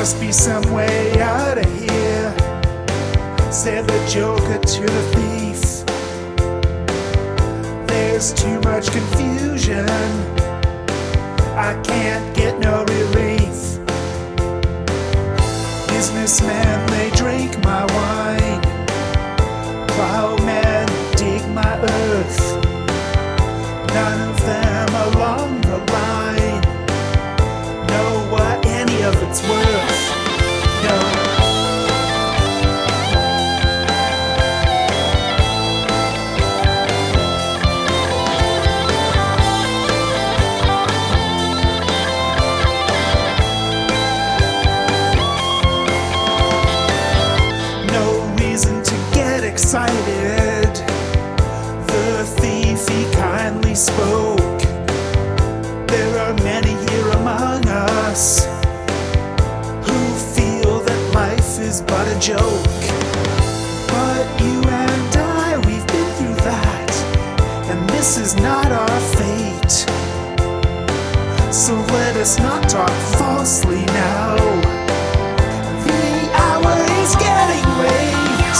must be some way out of here, said the Joker to the thief. There's too much confusion, I can't get no relief. Businessmen, they drink my wine. Plowmen dig my earth. None of them along the line know what any of it's worth. No. Excited, the thief he kindly spoke. There are many here among us who feel that life is but a joke. But you and I, we've been through that, and this is not our fate. So let us not talk falsely now. The hour is getting late.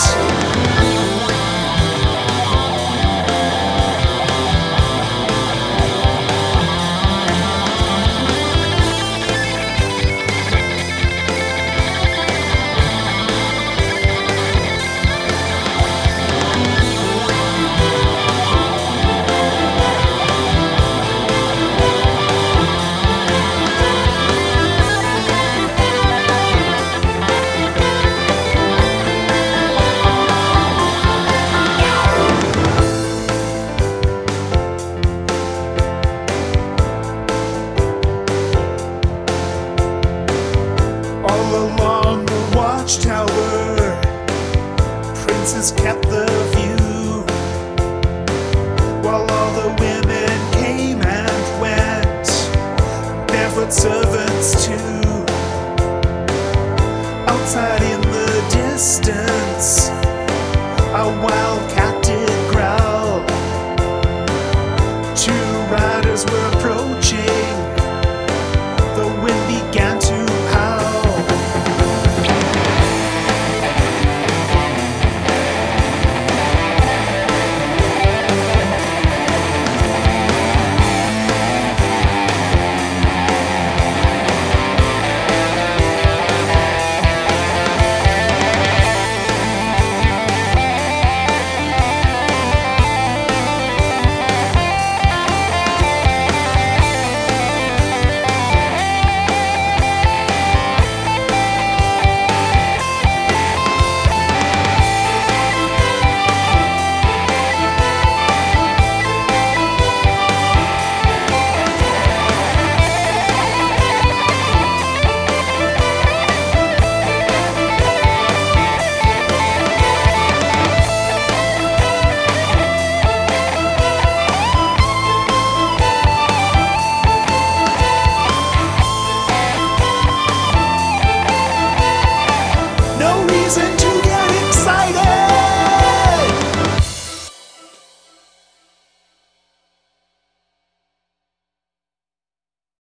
Along the watchtower, princes kept the view, while all the women came and went, barefoot servants too. Outside in the distance,